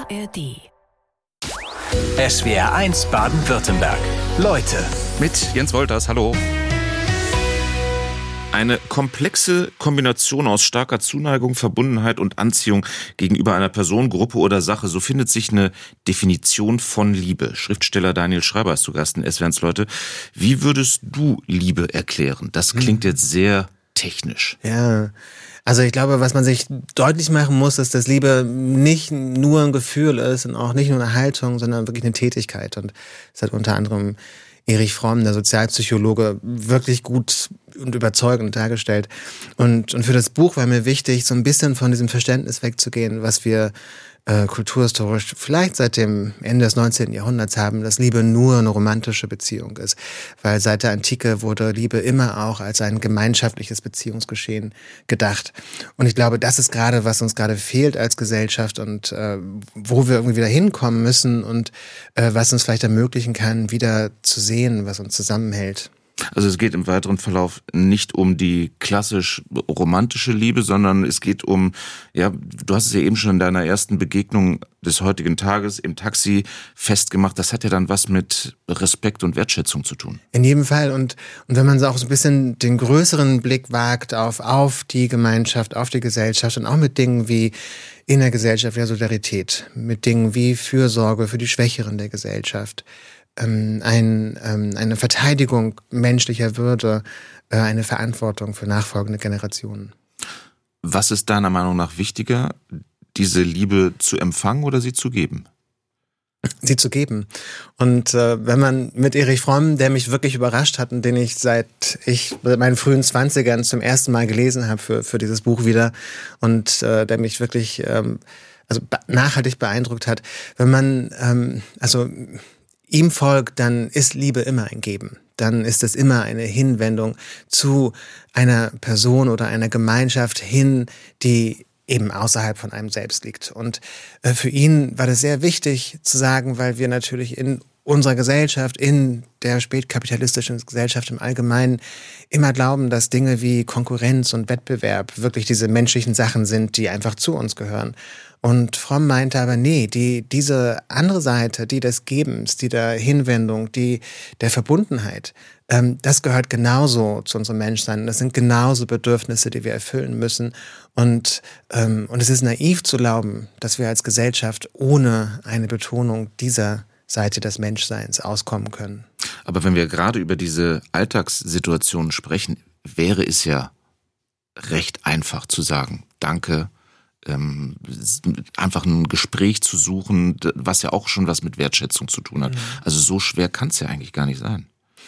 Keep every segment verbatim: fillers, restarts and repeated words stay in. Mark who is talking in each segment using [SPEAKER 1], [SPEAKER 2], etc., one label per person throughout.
[SPEAKER 1] A R D.
[SPEAKER 2] S W R eins Baden-Württemberg. Leute.
[SPEAKER 3] Mit Jens Wolters, hallo. Eine komplexe Kombination aus starker Zuneigung, Verbundenheit und Anziehung gegenüber einer Person, Gruppe oder Sache. So findet sich eine Definition von Liebe. Schriftsteller Daniel Schreiber ist zu Gast in S W R eins Leute. Wie würdest du Liebe erklären? Das klingt jetzt sehr technisch.
[SPEAKER 4] Ja, also ich glaube, was man sich deutlich machen muss, ist, dass Liebe nicht nur ein Gefühl ist und auch nicht nur eine Haltung, sondern wirklich eine Tätigkeit. Und das hat unter anderem Erich Fromm, der Sozialpsychologe, wirklich gut und überzeugend dargestellt. Und, und für das Buch war mir wichtig, so ein bisschen von diesem Verständnis wegzugehen, was wir äh, kulturhistorisch vielleicht seit dem Ende des neunzehnten Jahrhunderts haben, dass Liebe nur eine romantische Beziehung ist. Weil seit der Antike wurde Liebe immer auch als ein gemeinschaftliches Beziehungsgeschehen gedacht. Und ich glaube, das ist gerade, was uns gerade fehlt als Gesellschaft und äh, wo wir irgendwie wieder hinkommen müssen und äh, was uns vielleicht ermöglichen kann, wieder zu sehen, was uns zusammenhält.
[SPEAKER 3] Also es geht im weiteren Verlauf nicht um die klassisch romantische Liebe, sondern es geht um, ja, du hast es ja eben schon in deiner ersten Begegnung des heutigen Tages im Taxi festgemacht, das hat ja dann was mit Respekt und Wertschätzung zu tun.
[SPEAKER 4] In jedem Fall und, und wenn man so auch so ein bisschen den größeren Blick wagt auf, auf die Gemeinschaft, auf die Gesellschaft und auch mit Dingen wie in der Gesellschaft ja Solidarität, mit Dingen wie Fürsorge für die Schwächeren der Gesellschaft, Ähm, ein, ähm, eine Verteidigung menschlicher Würde, äh, eine Verantwortung für nachfolgende Generationen.
[SPEAKER 3] Was ist deiner Meinung nach wichtiger, diese Liebe zu empfangen oder sie zu geben?
[SPEAKER 4] Sie zu geben. Und äh, wenn man mit Erich Fromm, der mich wirklich überrascht hat und den ich seit ich seit meinen frühen Zwanzigern zum ersten Mal gelesen habe für, für dieses Buch wieder und äh, der mich wirklich ähm, also nachhaltig beeindruckt hat, wenn man ähm, also ihm folgt, dann ist Liebe immer ein Geben. Dann ist es immer eine Hinwendung zu einer Person oder einer Gemeinschaft hin, die eben außerhalb von einem selbst liegt. Und äh, für ihn war das sehr wichtig zu sagen, weil wir natürlich in unserer Gesellschaft, in der spätkapitalistischen Gesellschaft im Allgemeinen immer glauben, dass Dinge wie Konkurrenz und Wettbewerb wirklich diese menschlichen Sachen sind, die einfach zu uns gehören. Und Fromm meinte aber, nee, die, diese andere Seite, die des Gebens, die der Hinwendung, die der Verbundenheit, ähm, das gehört genauso zu unserem Menschsein. Das sind genauso Bedürfnisse, die wir erfüllen müssen. Und, ähm, und es ist naiv zu glauben, dass wir als Gesellschaft ohne eine Betonung dieser Seite des Menschseins auskommen können.
[SPEAKER 3] Aber wenn wir gerade über diese Alltagssituationen sprechen, wäre es ja recht einfach zu sagen, danke, ähm, einfach ein Gespräch zu suchen, was ja auch schon was mit Wertschätzung zu tun hat. Mhm. Also so schwer kann es ja eigentlich gar nicht sein.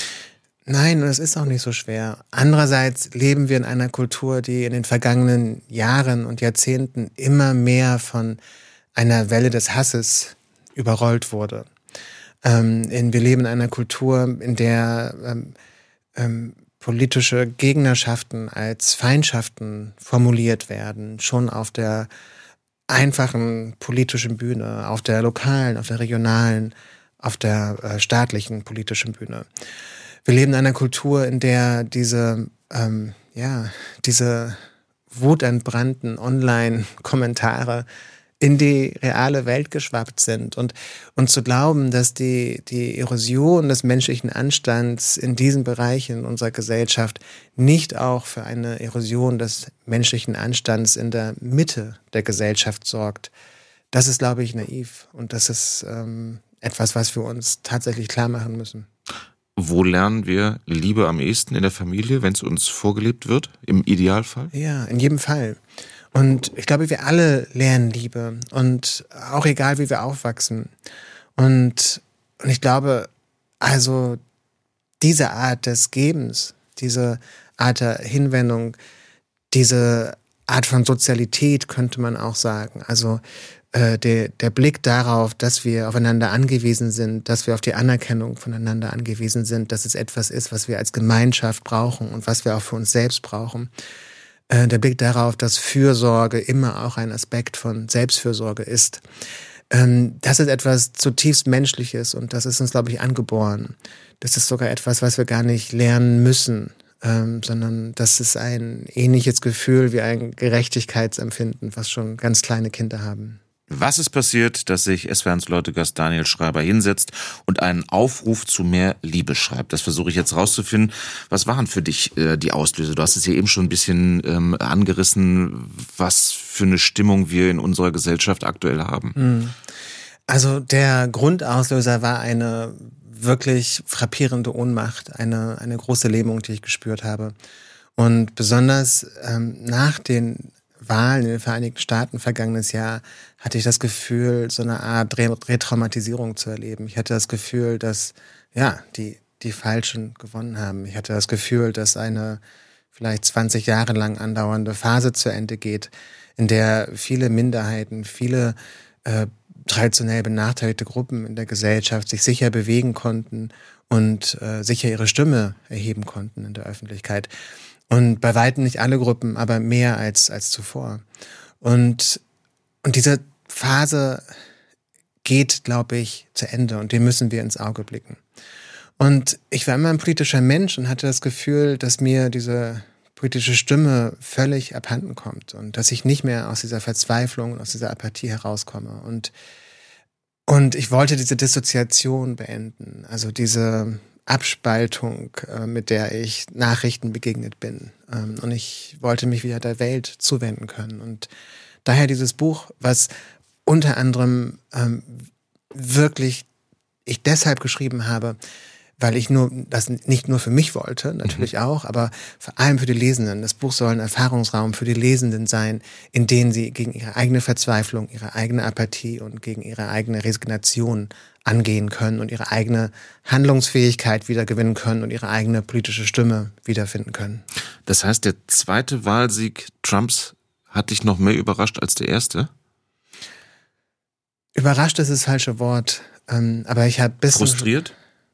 [SPEAKER 4] Nein, und es ist auch nicht so schwer. Andererseits leben wir in einer Kultur, die in den vergangenen Jahren und Jahrzehnten immer mehr von einer Welle des Hasses überrollt wurde. Ähm, in, wir leben in einer Kultur, in der ähm, ähm, politische Gegnerschaften als Feindschaften formuliert werden, schon auf der einfachen politischen Bühne, auf der lokalen, auf der regionalen, auf der äh, staatlichen politischen Bühne. Wir leben in einer Kultur, in der diese, ähm, ja, diese wutentbrannten Online-Kommentare in die reale Welt geschwappt sind und, und zu glauben, dass die, die Erosion des menschlichen Anstands in diesen Bereichen unserer Gesellschaft nicht auch für eine Erosion des menschlichen Anstands in der Mitte der Gesellschaft sorgt, das ist, glaube ich, naiv und das ist ähm, etwas, was wir uns tatsächlich klar machen müssen.
[SPEAKER 3] Wo lernen wir Liebe am ehesten? In der Familie, wenn es uns vorgelebt wird, im Idealfall?
[SPEAKER 4] Ja, in jedem Fall. Und ich glaube, wir alle lernen Liebe und auch egal, wie wir aufwachsen. Und, und ich glaube, also diese Art des Gebens, diese Art der Hinwendung, diese Art von Sozialität könnte man auch sagen. Also äh, der, der Blick darauf, dass wir aufeinander angewiesen sind, dass wir auf die Anerkennung voneinander angewiesen sind, dass es etwas ist, was wir als Gemeinschaft brauchen und was wir auch für uns selbst brauchen. Der Blick darauf, dass Fürsorge immer auch ein Aspekt von Selbstfürsorge ist. Das ist etwas zutiefst Menschliches und das ist uns, glaube ich, angeboren. Das ist sogar etwas, was wir gar nicht lernen müssen, sondern das ist ein ähnliches Gefühl wie ein Gerechtigkeitsempfinden, was schon ganz kleine Kinder haben.
[SPEAKER 3] Was ist passiert, dass sich S W R eins Leute-Gast Daniel Schreiber hinsetzt und einen Aufruf zu mehr Liebe schreibt? Das versuche ich jetzt rauszufinden. Was waren für dich äh, die Auslöser? Du hast es ja eben schon ein bisschen ähm, angerissen, was für eine Stimmung wir in unserer Gesellschaft aktuell haben.
[SPEAKER 4] Also der Grundauslöser war eine wirklich frappierende Ohnmacht, eine, eine große Lähmung, die ich gespürt habe. Und besonders ähm, nach den Wahlen in den Vereinigten Staaten vergangenes Jahr hatte ich das Gefühl, so eine Art Retraumatisierung zu erleben. Ich hatte das Gefühl, dass ja die die Falschen gewonnen haben. Ich hatte das Gefühl, dass eine vielleicht zwanzig Jahre lang andauernde Phase zu Ende geht, in der viele Minderheiten, viele äh, traditionell benachteiligte Gruppen in der Gesellschaft sich sicher bewegen konnten und äh, sicher ihre Stimme erheben konnten in der Öffentlichkeit. Und bei weitem nicht alle Gruppen, aber mehr als als zuvor. Und und diese Phase geht, glaube ich, zu Ende und dem müssen wir ins Auge blicken. Und ich war immer ein politischer Mensch und hatte das Gefühl, dass mir diese politische Stimme völlig abhanden kommt und dass ich nicht mehr aus dieser Verzweiflung, aus dieser Apathie herauskomme. Und und ich wollte diese Dissoziation beenden, also diese Abspaltung, äh, mit der ich Nachrichten begegnet bin. Ähm, und ich wollte mich wieder der Welt zuwenden können. Und daher dieses Buch, was unter anderem ähm, wirklich ich deshalb geschrieben habe, weil ich nur das nicht nur für mich wollte, natürlich mhm. auch, aber vor allem für die Lesenden. Das Buch soll ein Erfahrungsraum für die Lesenden sein, in denen sie gegen ihre eigene Verzweiflung, ihre eigene Apathie und gegen ihre eigene Resignation angehen können und ihre eigene Handlungsfähigkeit wiedergewinnen können und ihre eigene politische Stimme wiederfinden können.
[SPEAKER 3] Das heißt, der zweite Wahlsieg Trumps hat dich noch mehr überrascht als der erste?
[SPEAKER 4] Überrascht ist das falsche Wort, aber ich habe bisschen
[SPEAKER 3] frustriert?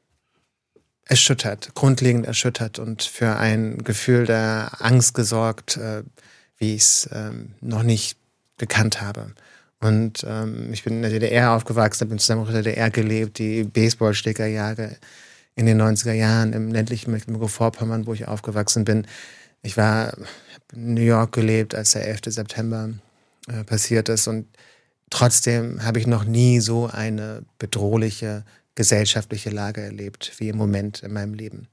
[SPEAKER 4] Erschüttert, grundlegend erschüttert und für ein Gefühl der Angst gesorgt, wie ich es noch nicht gekannt habe. Und ähm, ich bin in der D D R aufgewachsen, habe in der D D R gelebt, die Baseballschlägerjahre in den neunziger Jahren im ländlichen Mecklenburg-Vorpommern, wo ich aufgewachsen bin. Ich war in New York gelebt, als der elfte September äh, passiert ist. Und trotzdem habe ich noch nie so eine bedrohliche gesellschaftliche Lage erlebt, wie im Moment in meinem Leben.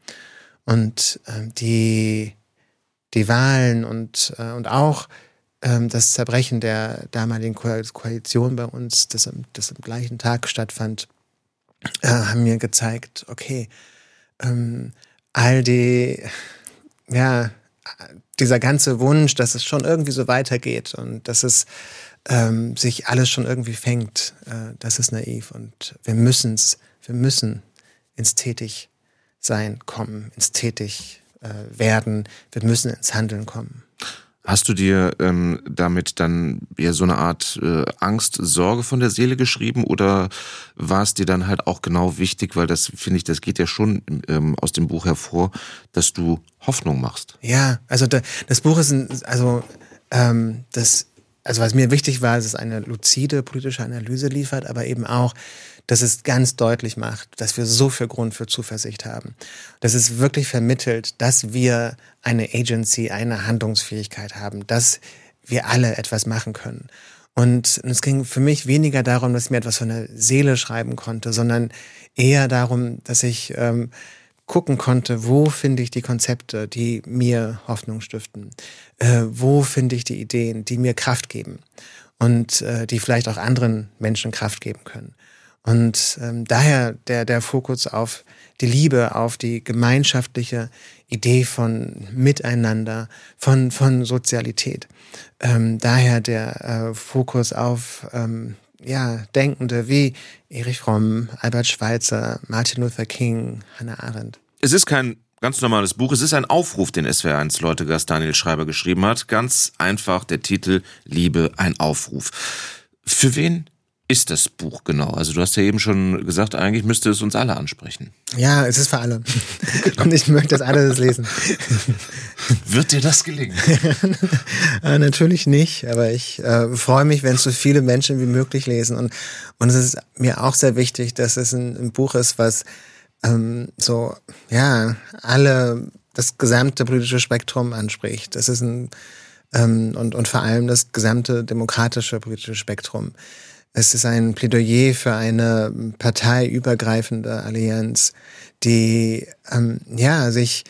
[SPEAKER 4] Und äh, die, die Wahlen und, äh, und auch das Zerbrechen der damaligen Koalition bei uns, das am, das am gleichen Tag stattfand, äh, haben mir gezeigt, okay, ähm, all die, ja, dieser ganze Wunsch, dass es schon irgendwie so weitergeht und dass es ähm, sich alles schon irgendwie fängt, äh, das ist naiv und wir müssen's, wir müssen ins Tätigsein kommen, ins Tätig äh, werden, wir müssen ins Handeln kommen.
[SPEAKER 3] Hast du dir ähm, damit dann eher so eine Art äh, Angst, Sorge von der Seele geschrieben oder war es dir dann halt auch genau wichtig, weil das, finde ich, das geht ja schon ähm, aus dem Buch hervor, dass du Hoffnung machst?
[SPEAKER 4] Ja, also da, das Buch ist ein, also ähm, das, also was mir wichtig war, dass es eine luzide politische Analyse liefert, aber eben auch, dass es ganz deutlich macht, dass wir so viel Grund für Zuversicht haben. Dass es wirklich vermittelt, dass wir eine Agency, eine Handlungsfähigkeit haben, dass wir alle etwas machen können. Und es ging für mich weniger darum, dass ich mir etwas von der Seele schreiben konnte, sondern eher darum, dass ich ähm, gucken konnte, wo finde ich die Konzepte, die mir Hoffnung stiften? Äh, wo finde ich die Ideen, die mir Kraft geben und äh, die vielleicht auch anderen Menschen Kraft geben können? Und ähm, daher der, der Fokus auf die Liebe, auf die gemeinschaftliche Idee von Miteinander, von, von Sozialität. Ähm, daher der äh, Fokus auf ähm, ja, Denkende wie Erich Fromm, Albert Schweitzer, Martin Luther King, Hannah Arendt.
[SPEAKER 3] Es ist kein ganz normales Buch, es ist ein Aufruf, den S W R eins Leute-Gast Daniel Schreiber geschrieben hat. Ganz einfach der Titel Liebe, ein Aufruf. Für wen ist das Buch genau? Also du hast ja eben schon gesagt, eigentlich müsste es uns alle ansprechen.
[SPEAKER 4] Ja, es ist für alle. Und ich möchte, dass alle das lesen.
[SPEAKER 3] Wird dir das gelingen?
[SPEAKER 4] äh, natürlich nicht, aber ich äh, freue mich, wenn es so viele Menschen wie möglich lesen. Und, und es ist mir auch sehr wichtig, dass es ein, ein Buch ist, was ähm, so, ja, alle, das gesamte politische Spektrum anspricht. Das ist ein ähm, und, und vor allem das gesamte demokratische politische Spektrum. Es ist ein Plädoyer für eine parteiübergreifende Allianz, die ähm, ja sich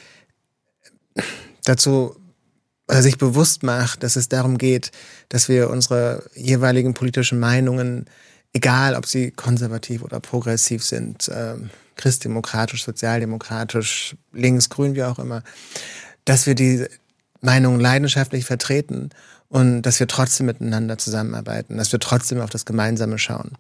[SPEAKER 4] dazu oder sich bewusst macht, dass es darum geht, dass wir unsere jeweiligen politischen Meinungen, egal ob sie konservativ oder progressiv sind, äh, christdemokratisch, sozialdemokratisch, links, grün, wie auch immer, dass wir die Meinungen leidenschaftlich vertreten und dass wir trotzdem miteinander zusammenarbeiten, dass wir trotzdem auf das Gemeinsame schauen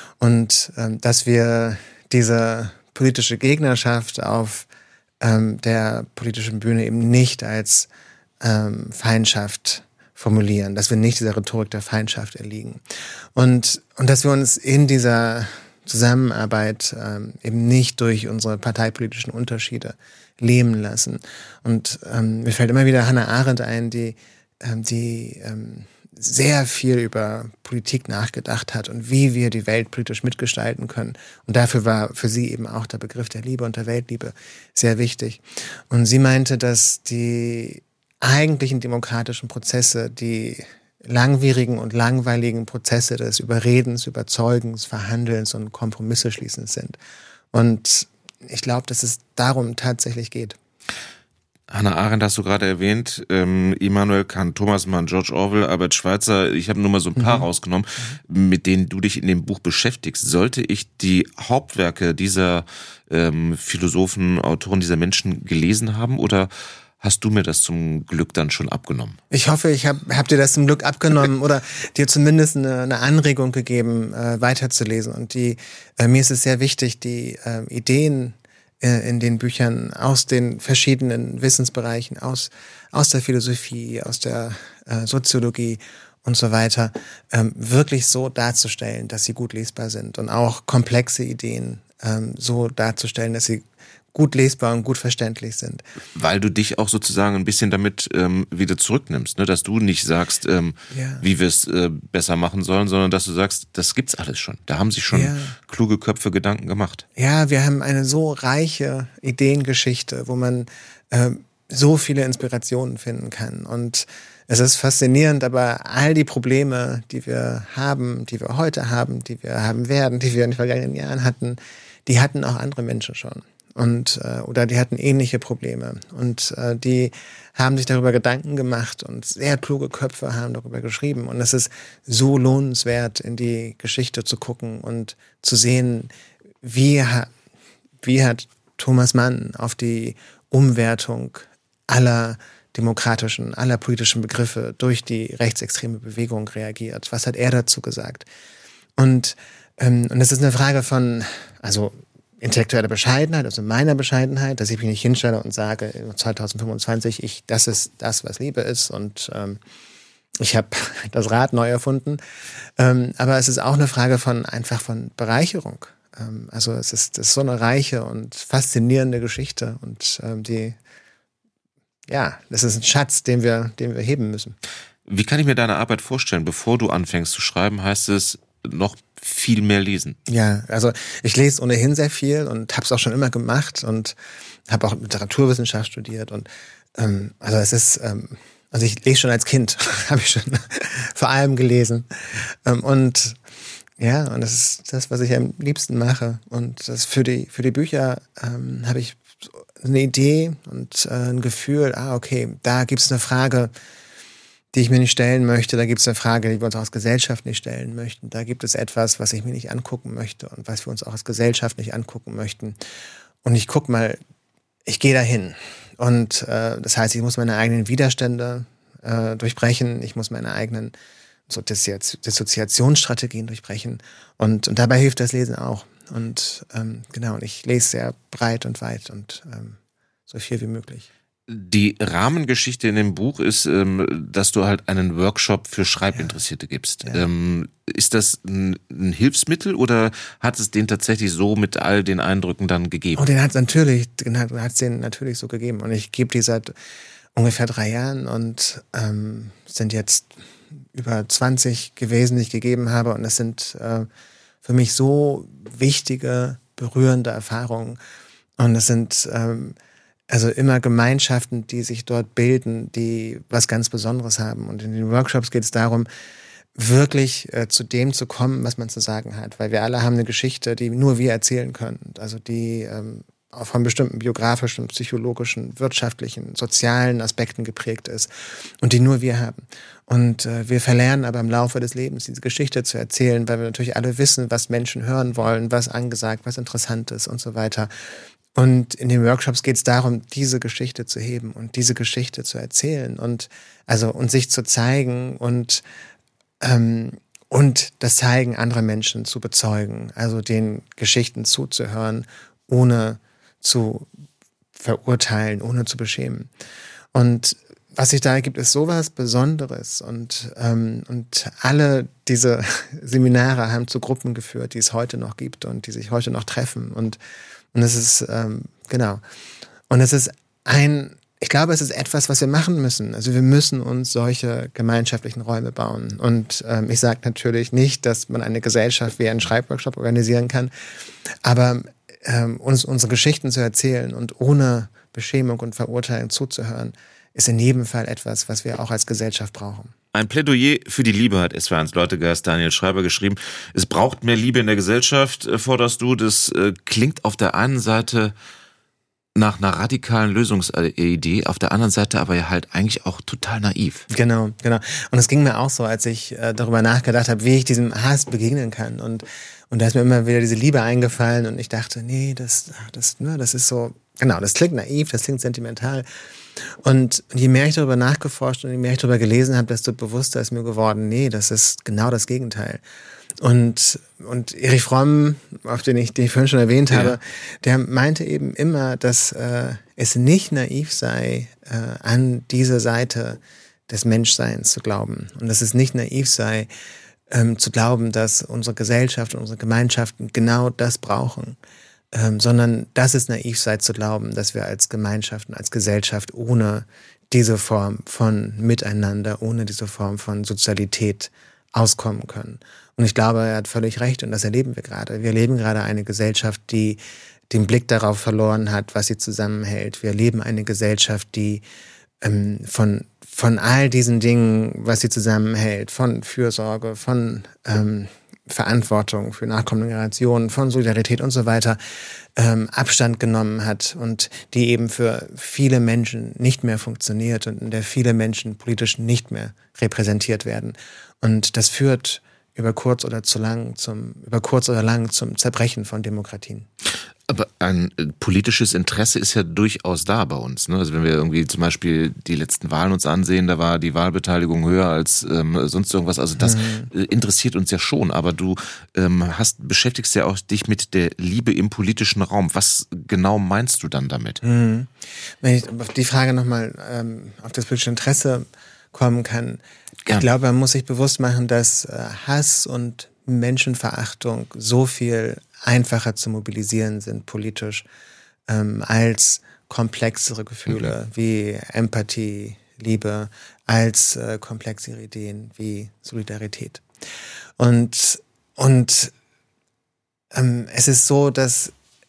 [SPEAKER 4] und ähm, dass wir diese politische Gegnerschaft auf ähm, der politischen Bühne eben nicht als ähm, Feindschaft formulieren, dass wir nicht dieser Rhetorik der Feindschaft erliegen und, und dass wir uns in dieser Zusammenarbeit ähm, eben nicht durch unsere parteipolitischen Unterschiede lähmen lassen. Und ähm, mir fällt immer wieder Hannah Arendt ein, die, ähm, die ähm, sehr viel über Politik nachgedacht hat und wie wir die Welt politisch mitgestalten können. Und dafür war für sie eben auch der Begriff der Liebe und der Weltliebe sehr wichtig. Und sie meinte, dass die eigentlichen demokratischen Prozesse, die langwierigen und langweiligen Prozesse des Überredens, Überzeugens, Verhandelns und Kompromisse schließens sind. Und ich glaube, dass es darum tatsächlich geht.
[SPEAKER 3] Hannah Arendt hast du gerade erwähnt, ähm, Immanuel Kant, Thomas Mann, George Orwell, Albert Schweitzer. Ich habe nur mal so ein paar mhm. rausgenommen, mit denen du dich in dem Buch beschäftigst. Sollte ich die Hauptwerke dieser ähm, Philosophen, Autoren, dieser Menschen gelesen haben oder hast du mir das zum Glück dann schon abgenommen?
[SPEAKER 4] Ich hoffe, ich habe hab dir das zum Glück abgenommen oder dir zumindest eine, eine Anregung gegeben, äh, weiterzulesen. Und die, äh, mir ist es sehr wichtig, die äh, Ideen äh, in den Büchern aus den verschiedenen Wissensbereichen, aus, aus der Philosophie, aus der äh, Soziologie und so weiter, ähm, wirklich so darzustellen, dass sie gut lesbar sind und auch komplexe Ideen ähm, so darzustellen, dass sie gut lesbar und gut verständlich sind.
[SPEAKER 3] Weil du dich auch sozusagen ein bisschen damit ähm, wieder zurücknimmst, ne? Dass du nicht sagst, ähm, ja. wie wir es äh, besser machen sollen, sondern dass du sagst, das gibt's alles schon. Da haben sich schon ja. kluge Köpfe Gedanken gemacht.
[SPEAKER 4] Ja, wir haben eine so reiche Ideengeschichte, wo man äh, so viele Inspirationen finden kann. Und es ist faszinierend, aber all die Probleme, die wir haben, die wir heute haben, die wir haben werden, die wir in den vergangenen Jahren hatten, die hatten auch andere Menschen schon. Und äh, oder die hatten ähnliche Probleme und äh, die haben sich darüber Gedanken gemacht und sehr kluge Köpfe haben darüber geschrieben und es ist so lohnenswert, in die Geschichte zu gucken und zu sehen, wie, ha- wie hat Thomas Mann auf die Umwertung aller demokratischen, aller politischen Begriffe durch die rechtsextreme Bewegung reagiert. Was hat er dazu gesagt? Und ähm, und es ist eine Frage von, also intellektuelle Bescheidenheit, also meiner Bescheidenheit, dass ich mich nicht hinstelle und sage, zwanzig fünfundzwanzig, ich, das ist das, was Liebe ist und ähm, ich habe das Rad neu erfunden. Ähm, aber es ist auch eine Frage von einfach von Bereicherung. Ähm, also es ist, es ist so eine reiche und faszinierende Geschichte und ähm, die, ja, das ist ein Schatz, den wir, den wir heben müssen.
[SPEAKER 3] Wie kann ich mir deine Arbeit vorstellen? Bevor du anfängst zu schreiben, heißt es noch viel mehr lesen.
[SPEAKER 4] Ja, also ich lese ohnehin sehr viel und habe es auch schon immer gemacht und habe auch Literaturwissenschaft studiert und ähm, also es ist, ähm, also ich lese schon als Kind, habe ich schon vor allem gelesen ähm, und ja, und das ist das, was ich am liebsten mache und das für die für die Bücher ähm, habe ich eine Idee und äh, ein Gefühl, ah okay, da gibt's eine Frage, die ich mir nicht stellen möchte. Da gibt es eine Frage, die wir uns auch als Gesellschaft nicht stellen möchten. Da gibt es etwas, was ich mir nicht angucken möchte und was wir uns auch als Gesellschaft nicht angucken möchten. Und ich guck mal, ich gehe dahin. Und äh, das heißt, ich muss meine eigenen Widerstände äh, durchbrechen. Ich muss meine eigenen so Dissoziationsstrategien durchbrechen. Und, und dabei hilft das Lesen auch. Und ähm, genau, und ich lese sehr breit und weit und ähm, so viel wie möglich.
[SPEAKER 3] Die Rahmengeschichte in dem Buch ist, dass du halt einen Workshop für Schreibinteressierte gibst. Ja. Ja. Ist das ein Hilfsmittel oder hat es den tatsächlich so mit all den Eindrücken dann gegeben?
[SPEAKER 4] Oh, den hat es natürlich, hat es den natürlich so gegeben. Und ich gebe die seit ungefähr drei Jahren und ähm, sind jetzt über zwanzig gewesen, die ich gegeben habe. Und das sind äh, für mich so wichtige, berührende Erfahrungen. Und es sind ähm, also immer Gemeinschaften, die sich dort bilden, die was ganz Besonderes haben. Und in den Workshops geht es darum, wirklich äh, zu dem zu kommen, was man zu sagen hat. Weil wir alle haben eine Geschichte, die nur wir erzählen können. Also die ähm, auch von bestimmten biografischen, psychologischen, wirtschaftlichen, sozialen Aspekten geprägt ist und die nur wir haben. Und äh, wir verlernen aber im Laufe des Lebens diese Geschichte zu erzählen, weil wir natürlich alle wissen, was Menschen hören wollen, was angesagt, was interessant ist und so weiter. Und in den Workshops geht es darum, diese Geschichte zu heben und diese Geschichte zu erzählen und also und sich zu zeigen und ähm, und das Zeigen anderer Menschen zu bezeugen, also den Geschichten zuzuhören, ohne zu verurteilen, ohne zu beschämen. Und was sich da ergibt, ist sowas Besonderes. Und, ähm, und alle diese Seminare haben zu Gruppen geführt, die es heute noch gibt und die sich heute noch treffen. Und, und es ist, ähm, genau. Und es ist ein, ich glaube, es ist etwas, was wir machen müssen. Also wir müssen uns solche gemeinschaftlichen Räume bauen. Und ähm, ich sage natürlich nicht, dass man eine Gesellschaft wie einen Schreibworkshop organisieren kann, aber ähm, uns unsere Geschichten zu erzählen und ohne Beschämung und Verurteilung zuzuhören, ist in jedem Fall etwas, was wir auch als Gesellschaft brauchen.
[SPEAKER 3] Ein Plädoyer für die Liebe hat S W R eins Leutegast Daniel Schreiber geschrieben. Es braucht mehr Liebe in der Gesellschaft, forderst du. Das äh, klingt auf der einen Seite nach einer radikalen Lösungsidee, auf der anderen Seite aber ja halt eigentlich auch total naiv.
[SPEAKER 4] Genau, genau. Und es ging mir auch so, als ich äh, darüber nachgedacht habe, wie ich diesem Hass begegnen kann. Und Und da ist mir immer wieder diese Liebe eingefallen und ich dachte, nee, das, das, ne, das ist so, genau, das klingt naiv, das klingt sentimental. Und je mehr ich darüber nachgeforscht und je mehr ich darüber gelesen habe, desto bewusster ist mir geworden, nee, das ist genau das Gegenteil. Und, und Erich Fromm, auf den ich, den ich vorhin schon erwähnt ja. habe, der meinte eben immer, dass äh, es nicht naiv sei, äh, an diese Seite des Menschseins zu glauben. Und dass es nicht naiv sei, Ähm, zu glauben, dass unsere Gesellschaft und unsere Gemeinschaften genau das brauchen, ähm, sondern dass es naiv sei zu glauben, dass wir als Gemeinschaft und als Gesellschaft ohne diese Form von Miteinander, ohne diese Form von Sozialität auskommen können. Und ich glaube, er hat völlig recht und das erleben wir gerade. Wir erleben gerade eine Gesellschaft, die den Blick darauf verloren hat, was sie zusammenhält. Wir erleben eine Gesellschaft, die ähm, von von all diesen Dingen, was sie zusammenhält, von Fürsorge, von ähm, Verantwortung für nachkommende Generationen, von Solidarität und so weiter, ähm, Abstand genommen hat und die eben für viele Menschen nicht mehr funktioniert und in der viele Menschen politisch nicht mehr repräsentiert werden. Und das führt über kurz oder zu lang zum, über kurz oder lang zum Zerbrechen von Demokratien.
[SPEAKER 3] Aber ein politisches Interesse ist ja durchaus da bei uns. Ne? Also wenn wir irgendwie zum Beispiel die letzten Wahlen uns ansehen, da war die Wahlbeteiligung höher als ähm, sonst irgendwas. Also das mhm. interessiert uns ja schon. Aber du ähm, hast beschäftigst ja auch dich mit der Liebe im politischen Raum. Was genau meinst du dann damit?
[SPEAKER 4] Mhm. Wenn ich auf die Frage nochmal ähm, auf das politische Interesse kommen kann.
[SPEAKER 3] Gern.
[SPEAKER 4] Ich glaube, man muss sich bewusst machen, dass äh, Hass und Menschenverachtung so viel einfacher zu mobilisieren sind politisch ähm, als komplexere Gefühle mhm. wie Empathie, Liebe, als äh, komplexere Ideen wie Solidarität. Und, und ähm, es ist so, dass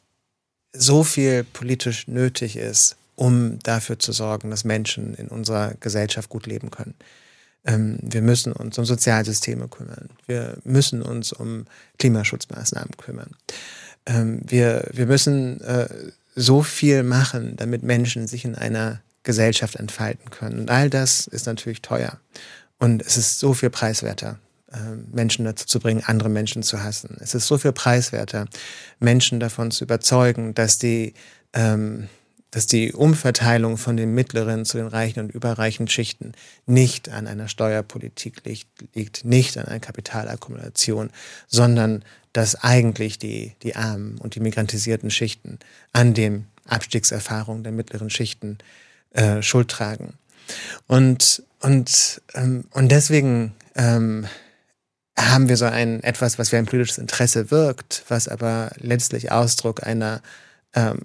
[SPEAKER 4] so viel politisch nötig ist, um dafür zu sorgen, dass Menschen in unserer Gesellschaft gut leben können. Ähm, wir müssen uns um Sozialsysteme kümmern. Wir müssen uns um Klimaschutzmaßnahmen kümmern. Ähm, wir, wir müssen äh, so viel machen, damit Menschen sich in einer Gesellschaft entfalten können. Und all das ist natürlich teuer. Und es ist so viel preiswerter, äh, Menschen dazu zu bringen, andere Menschen zu hassen. Es ist so viel preiswerter, Menschen davon zu überzeugen, dass die ähm, dass die Umverteilung von den mittleren zu den reichen und überreichen Schichten nicht an einer Steuerpolitik liegt, liegt nicht an einer Kapitalakkumulation, sondern dass eigentlich die, die armen und die migrantisierten Schichten an den Abstiegserfahrungen der mittleren Schichten äh, Schuld tragen. Und, und, ähm, und deswegen ähm, haben wir so ein etwas, was wie ein politisches Interesse wirkt, was aber letztlich Ausdruck einer ähm,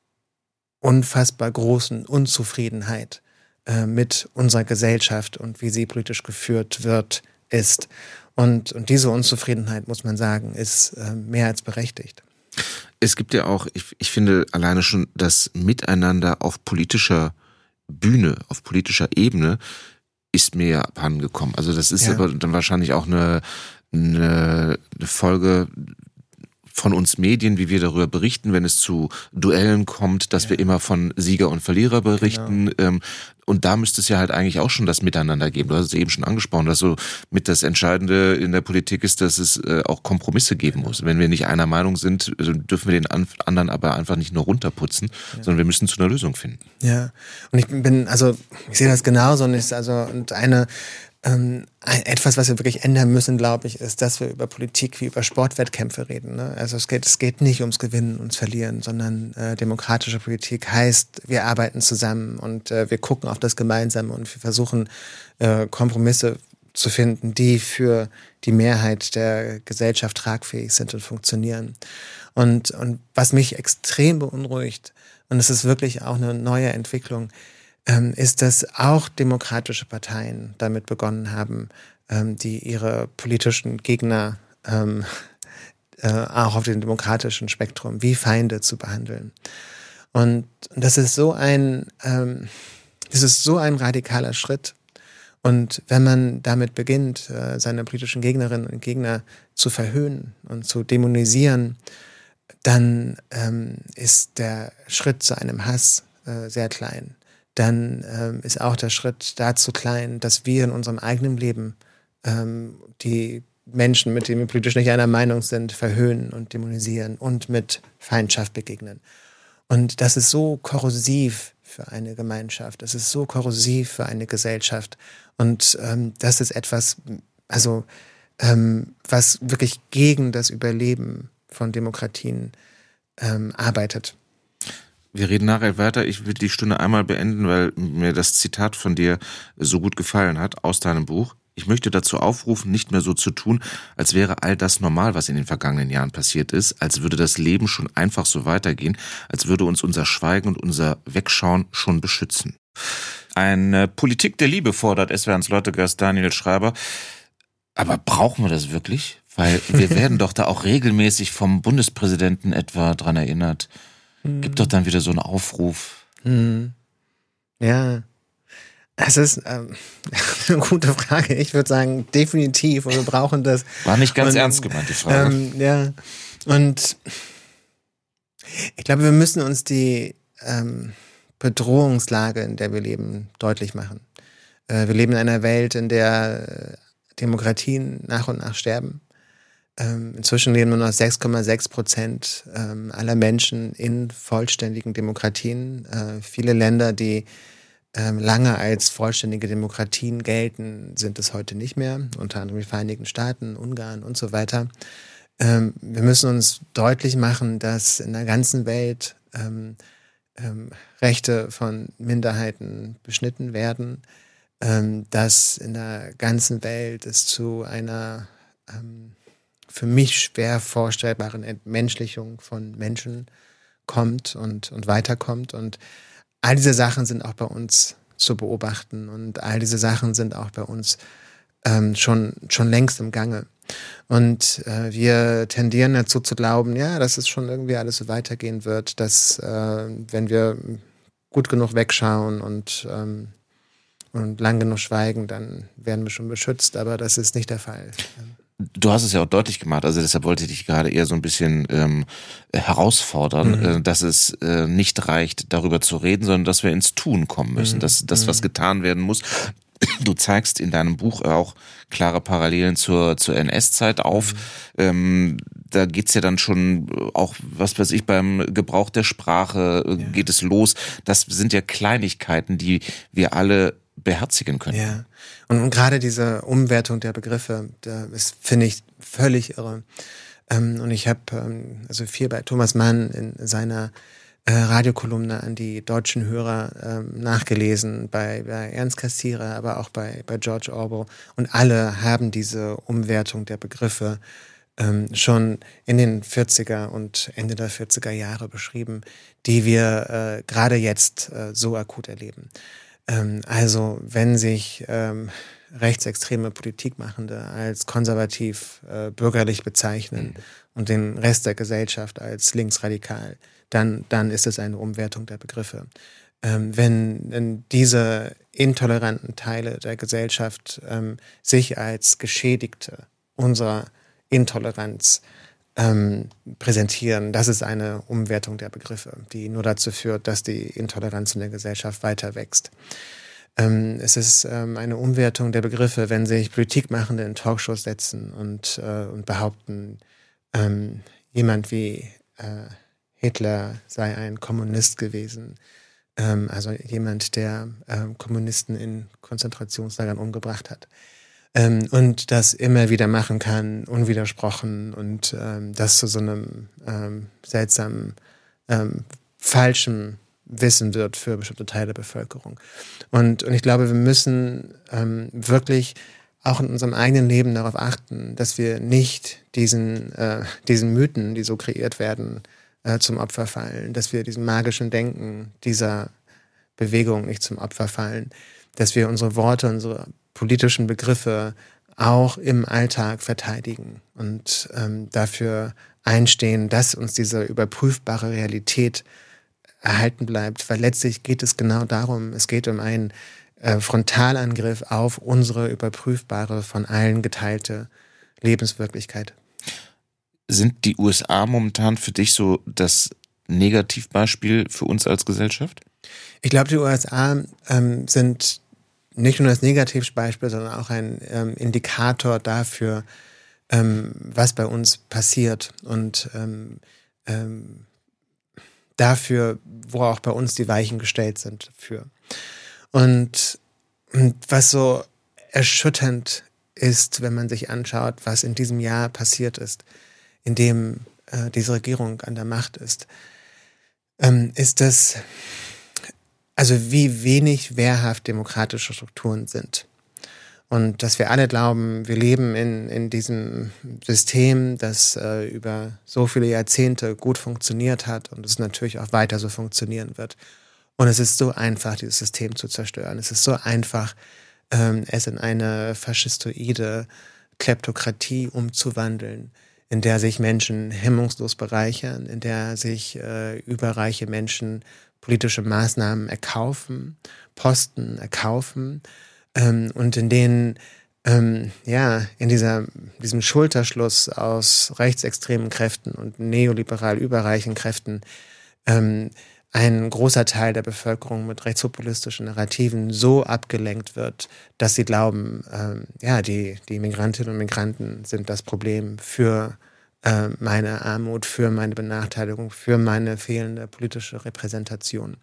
[SPEAKER 4] unfassbar großen Unzufriedenheit äh, mit unserer Gesellschaft und wie sie politisch geführt wird, ist. Und, und diese Unzufriedenheit, muss man sagen, ist äh, mehr als berechtigt.
[SPEAKER 3] Es gibt ja auch, ich, ich finde alleine schon das Miteinander auf politischer Bühne, auf politischer Ebene ist mir ja abhandengekommen. Also das ist ja. aber dann wahrscheinlich auch eine, eine, eine Folge von uns Medien, wie wir darüber berichten, wenn es zu Duellen kommt, dass ja. wir immer von Sieger und Verlierer berichten. Genau. Und da müsste es ja halt eigentlich auch schon das Miteinander geben. Du hast es eben schon angesprochen, dass so mit das Entscheidende in der Politik ist, dass es auch Kompromisse geben genau. muss. Wenn wir nicht einer Meinung sind, dürfen wir den anderen aber einfach nicht nur runterputzen, ja. sondern wir müssen zu einer Lösung finden.
[SPEAKER 4] Ja, und ich bin, also ich sehe das genauso und ist also und eine Ähm, etwas, was wir wirklich ändern müssen, glaube ich, ist, dass wir über Politik wie über Sportwettkämpfe reden. Ne? Also es geht, es geht nicht ums Gewinnen, ums Verlieren, sondern äh, demokratische Politik heißt, wir arbeiten zusammen und äh, wir gucken auf das Gemeinsame und wir versuchen äh, Kompromisse zu finden, die für die Mehrheit der Gesellschaft tragfähig sind und funktionieren. Und, und was mich extrem beunruhigt, und es ist wirklich auch eine neue Entwicklung, Ähm, ist, dass auch demokratische Parteien damit begonnen haben, ähm, die ihre politischen Gegner ähm, äh, auch auf dem demokratischen Spektrum wie Feinde zu behandeln. Und das ist so ein, ähm, das ist so ein radikaler Schritt. Und wenn man damit beginnt, äh, seine politischen Gegnerinnen und Gegner zu verhöhnen und zu dämonisieren, dann ähm, ist der Schritt zu einem Hass äh, sehr klein. Dann ähm, ist auch der Schritt dazu klein, dass wir in unserem eigenen Leben ähm, die Menschen, mit denen wir politisch nicht einer Meinung sind, verhöhnen und dämonisieren und mit Feindschaft begegnen. Und das ist so korrosiv für eine Gemeinschaft, das ist so korrosiv für eine Gesellschaft. Und ähm, das ist etwas, also ähm, was wirklich gegen das Überleben von Demokratien ähm, arbeitet.
[SPEAKER 3] Wir reden nachher weiter. Ich will die Stunde einmal beenden, weil mir das Zitat von dir so gut gefallen hat aus deinem Buch. Ich möchte dazu aufrufen, nicht mehr so zu tun, als wäre all das normal, was in den vergangenen Jahren passiert ist, als würde das Leben schon einfach so weitergehen, als würde uns unser Schweigen und unser Wegschauen schon beschützen. Eine Politik der Liebe fordert S W R eins Leutegast Daniel Schreiber. Aber brauchen wir das wirklich? Weil wir werden doch da auch regelmäßig vom Bundespräsidenten etwa dran erinnert. Gibt doch dann wieder so einen Aufruf.
[SPEAKER 4] Hm. Ja, das ist ähm, eine gute Frage. Ich würde sagen, definitiv. Und wir brauchen das.
[SPEAKER 3] War nicht ganz
[SPEAKER 4] und,
[SPEAKER 3] ernst gemeint, die Frage.
[SPEAKER 4] Ähm, ja, und ich glaube, wir müssen uns die ähm, Bedrohungslage, in der wir leben, deutlich machen. Äh, wir leben in einer Welt, in der Demokratien nach und nach sterben. Ähm, inzwischen leben nur noch sechs Komma sechs Prozent ähm, aller Menschen in vollständigen Demokratien. Äh, viele Länder, die ähm, lange als vollständige Demokratien gelten, sind es heute nicht mehr. Unter anderem die Vereinigten Staaten, Ungarn und so weiter. Ähm, wir müssen uns deutlich machen, dass in der ganzen Welt ähm, ähm, Rechte von Minderheiten beschnitten werden, ähm, dass in der ganzen Welt es zu einer ähm, für mich schwer vorstellbaren Entmenschlichung von Menschen kommt und, und weiterkommt. Und all diese Sachen sind auch bei uns zu beobachten und all diese Sachen sind auch bei uns ähm, schon, schon längst im Gange. Und äh, wir tendieren dazu zu glauben, ja, dass es schon irgendwie alles so weitergehen wird, dass äh, wenn wir gut genug wegschauen und, ähm, und lang genug schweigen, dann werden wir schon beschützt, aber das ist nicht der Fall.
[SPEAKER 3] Du hast es ja auch deutlich gemacht, also deshalb wollte ich dich gerade eher so ein bisschen ähm, herausfordern, mhm. äh, dass es äh, nicht reicht, darüber zu reden, sondern dass wir ins Tun kommen müssen, mhm. dass das, was getan werden muss. Du zeigst in deinem Buch auch klare Parallelen zur, zur N S-Zeit auf. Mhm. Ähm, da geht's ja dann schon auch, was weiß ich, beim Gebrauch der Sprache ja. geht es los. Das sind ja Kleinigkeiten, die wir alle beherzigen können.
[SPEAKER 4] Ja, und, und gerade diese Umwertung der Begriffe, da ist, finde ich, völlig irre. Ähm, und ich habe ähm, also viel bei Thomas Mann in seiner äh, Radiokolumne an die deutschen Hörer ähm, nachgelesen, bei, bei Ernst Cassirer, aber auch bei, bei George Orwell. Und alle haben diese Umwertung der Begriffe ähm, schon in den vierziger und Ende der vierziger Jahre beschrieben, die wir äh, gerade jetzt äh, so akut erleben. Ähm, also wenn sich ähm, rechtsextreme Politikmachende als konservativ äh, bürgerlich bezeichnen mhm. und den Rest der Gesellschaft als linksradikal, dann, dann ist es eine Umwertung der Begriffe. Ähm, wenn, wenn diese intoleranten Teile der Gesellschaft ähm, sich als Geschädigte unserer Intoleranz ähm, präsentieren, das ist eine Umwertung der Begriffe, die nur dazu führt, dass die Intoleranz in der Gesellschaft weiter wächst. Ähm, es ist ähm, eine Umwertung der Begriffe, wenn sich Politikmachende in Talkshows setzen und, äh, und behaupten, ähm, jemand wie äh, Hitler sei ein Kommunist gewesen. Ähm, also jemand, der ähm, Kommunisten in Konzentrationslagern umgebracht hat. Ähm, und das immer wieder machen kann, unwidersprochen und ähm, das zu so einem ähm, seltsamen, ähm, falschen Wissen wird für bestimmte Teile der Bevölkerung. Und, und ich glaube, wir müssen ähm, wirklich auch in unserem eigenen Leben darauf achten, dass wir nicht diesen, äh, diesen Mythen, die so kreiert werden, äh, zum Opfer fallen, dass wir diesem magischen Denken dieser Bewegung nicht zum Opfer fallen, dass wir unsere Worte, unsere politischen Begriffe auch im Alltag verteidigen und ähm, dafür einstehen, dass uns diese überprüfbare Realität erhalten bleibt, weil letztlich geht es genau darum, es geht um einen äh, Frontalangriff auf unsere überprüfbare, von allen geteilte Lebenswirklichkeit.
[SPEAKER 3] Sind die U S A momentan für dich so das Negativbeispiel für uns als Gesellschaft?
[SPEAKER 4] Ich glaube, die U S A ähm, sind nicht nur das Negativbeispiel, sondern auch ein ähm, Indikator dafür, ähm, was bei uns passiert und ähm, ähm, dafür, wo auch bei uns die Weichen gestellt sind dafür. Und, und was so erschütternd ist, wenn man sich anschaut, was in diesem Jahr passiert ist, in dem äh, diese Regierung an der Macht ist, ähm, ist das, also wie wenig wehrhaft demokratische Strukturen sind. Und dass wir alle glauben, wir leben in, in diesem System, das äh, über so viele Jahrzehnte gut funktioniert hat und es natürlich auch weiter so funktionieren wird. Und es ist so einfach, dieses System zu zerstören. Es ist so einfach, ähm, es in eine faschistoide Kleptokratie umzuwandeln, in der sich Menschen hemmungslos bereichern, in der sich äh, überreiche Menschen politische Maßnahmen erkaufen, Posten erkaufen, ähm, und in denen, ähm, ja, in dieser, diesem Schulterschluss aus rechtsextremen Kräften und neoliberal überreichen Kräften ähm, ein großer Teil der Bevölkerung mit rechtspopulistischen Narrativen so abgelenkt wird, dass sie glauben, ähm, ja, die, die Migrantinnen und Migranten sind das Problem für äh, meine Armut, für meine Benachteiligung, für meine fehlende politische Repräsentation.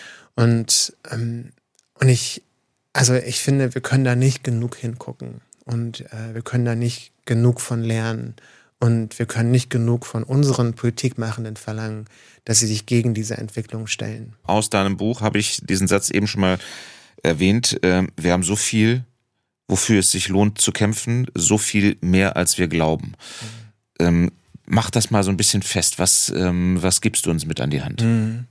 [SPEAKER 4] Und, ähm, und ich, also ich finde, wir können da nicht genug hingucken und äh, wir können da nicht genug von lernen. Und wir können nicht genug von unseren Politikmachenden verlangen, dass sie sich gegen diese Entwicklung stellen.
[SPEAKER 3] Aus deinem Buch habe ich diesen Satz eben schon mal erwähnt. Wir haben so viel, wofür es sich lohnt zu kämpfen, so viel mehr, als wir glauben. Mhm. Ähm, mach das mal so ein bisschen fest. Was, ähm, was gibst du uns mit an die Hand?
[SPEAKER 4] Mhm.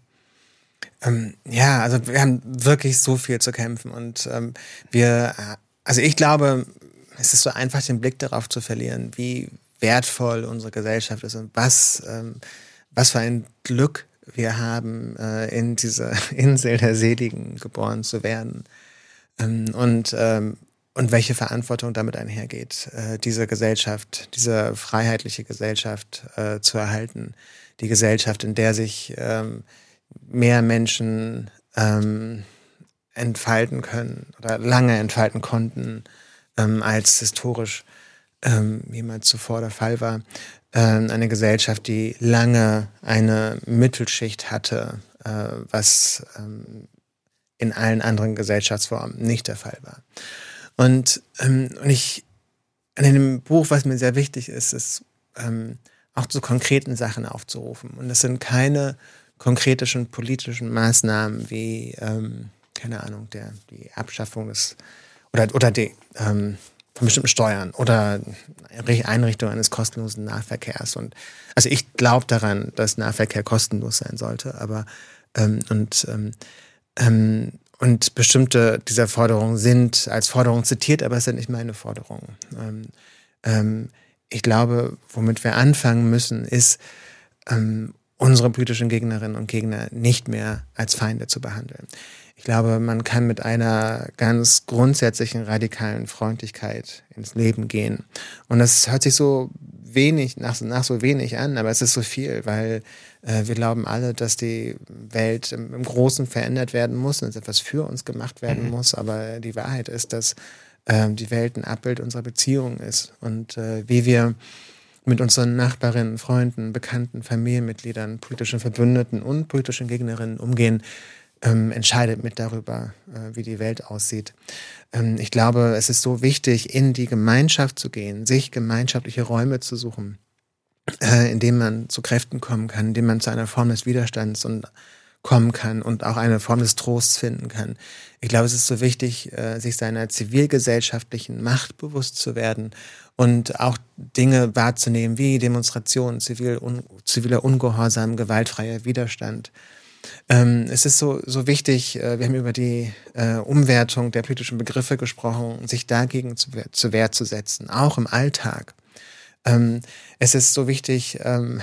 [SPEAKER 4] Ähm, ja, also wir haben wirklich so viel zu kämpfen. Und ähm, wir, also ich glaube, es ist so einfach, den Blick darauf zu verlieren, wie wertvoll unsere Gesellschaft ist und was, ähm, was für ein Glück wir haben, äh, in dieser Insel der Seligen geboren zu werden. Ähm, und, ähm, und welche Verantwortung damit einhergeht, äh, diese Gesellschaft, diese freiheitliche Gesellschaft äh, zu erhalten. Die Gesellschaft, in der sich ähm, mehr Menschen ähm, entfalten können oder lange entfalten konnten, ähm, als historisch Ähm, jemals zuvor der Fall war, ähm, eine Gesellschaft, die lange eine Mittelschicht hatte, äh, was ähm, in allen anderen Gesellschaftsformen nicht der Fall war. Und, ähm, und ich, in dem Buch, was mir sehr wichtig ist, ist ähm, auch zu konkreten Sachen aufzurufen. Und das sind keine konkretischen politischen Maßnahmen wie, ähm, keine Ahnung, der, die Abschaffung des, oder, oder die, ähm, von bestimmten Steuern oder Einrichtung eines kostenlosen Nahverkehrs. Und also ich glaube daran, dass Nahverkehr kostenlos sein sollte, aber ähm, und ähm, und bestimmte dieser Forderungen sind als Forderungen zitiert, aber es sind nicht meine Forderungen. Ähm, ähm, ich glaube, womit wir anfangen müssen, ist, ähm, unsere politischen Gegnerinnen und Gegner nicht mehr als Feinde zu behandeln. Ich glaube, man kann mit einer ganz grundsätzlichen radikalen Freundlichkeit ins Leben gehen. Und das hört sich so wenig, nach, nach so wenig an, aber es ist so viel, weil äh, wir glauben alle, dass die Welt im, im Großen verändert werden muss und dass etwas für uns gemacht werden muss. Aber die Wahrheit ist, dass äh, die Welt ein Abbild unserer Beziehungen ist. Und äh, wie wir mit unseren Nachbarinnen, Freunden, Bekannten, Familienmitgliedern, politischen Verbündeten und politischen Gegnerinnen umgehen, ähm, entscheidet mit darüber, äh, wie die Welt aussieht. Ähm, ich glaube, es ist so wichtig, in die Gemeinschaft zu gehen, sich gemeinschaftliche Räume zu suchen, äh, in denen man zu Kräften kommen kann, in denen man zu einer Form des Widerstands und kommen kann und auch eine Form des Trosts finden kann. Ich glaube, es ist so wichtig, äh, sich seiner zivilgesellschaftlichen Macht bewusst zu werden und auch Dinge wahrzunehmen wie Demonstrationen, zivil, un, ziviler Ungehorsam, gewaltfreier Widerstand. Ähm, es ist so, so wichtig, äh, wir haben über die äh, Umwertung der politischen Begriffe gesprochen, sich dagegen zu, zu Wehr zu setzen, auch im Alltag. Ähm, es ist so wichtig, ähm,